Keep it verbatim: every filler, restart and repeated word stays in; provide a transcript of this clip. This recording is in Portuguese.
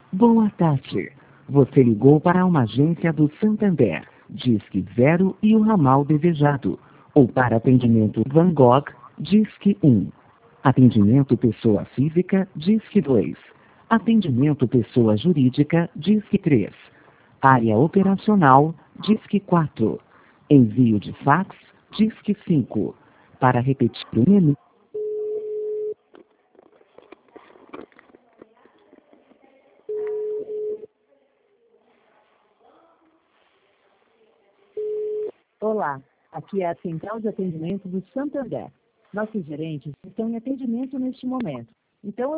Boa tarde. Você ligou para uma agência do Santander, Disque Zero e o ramal desejado. Ou para atendimento Van Gogh, Disque um. Atendimento pessoa física, Disque dois. Atendimento pessoa jurídica, Disque três. Área operacional, Disque quatro. Envio de fax, Disque cinco. Para repetir o menu. Olá, aqui é a Central de Atendimento do Santander. Nossos gerentes estão em atendimento neste momento. Então,